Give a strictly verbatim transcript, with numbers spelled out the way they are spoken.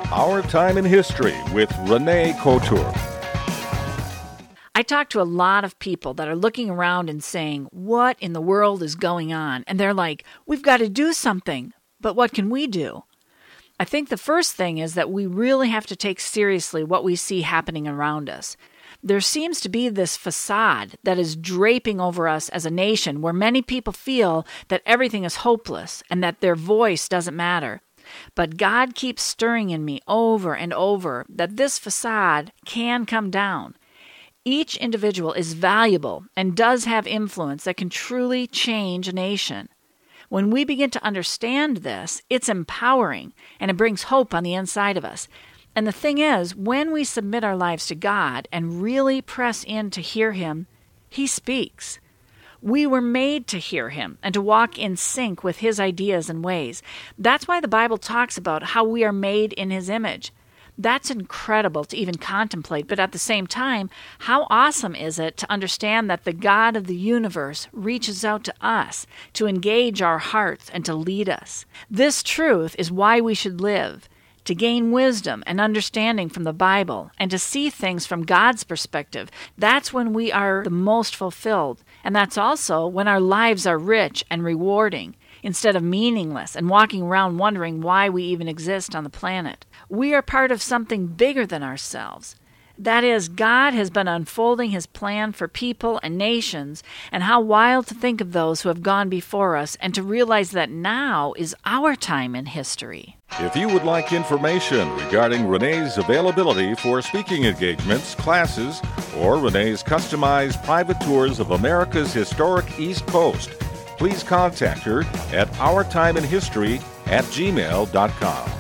Our Time in History with Renee Couture. I talk to a lot of people that are looking around and saying, what in the world is going on? And they're like, we've got to do something. But what can we do? I think the first thing is that we really have to take seriously what we see happening around us. There seems to be this facade that is draping over us as a nation where many people feel that everything is hopeless and that their voice doesn't matter. But God keeps stirring in me over and over that this facade can come down. Each individual is valuable and does have influence that can truly change a nation. When we begin to understand this, it's empowering and it brings hope on the inside of us. And the thing is, when we submit our lives to God and really press in to hear Him, He speaks. We were made to hear Him and to walk in sync with His ideas and ways. That's why the Bible talks about how we are made in His image. That's incredible to even contemplate, but at the same time, how awesome is it to understand that the God of the universe reaches out to us to engage our hearts and to lead us. This truth is why we should live, to gain wisdom and understanding from the Bible and to see things from God's perspective. That's when we are the most fulfilled, and that's also when our lives are rich and rewarding, instead of meaningless and walking around wondering why we even exist on the planet. We are part of something bigger than ourselves. That is, God has been unfolding His plan for people and nations, and how wild to think of those who have gone before us and to realize that now is our time in history. If you would like information regarding Renee's availability for speaking engagements, classes, or Renee's customized private tours of America's historic East Coast, please contact her at ourtimeinhistory at gmail dot com.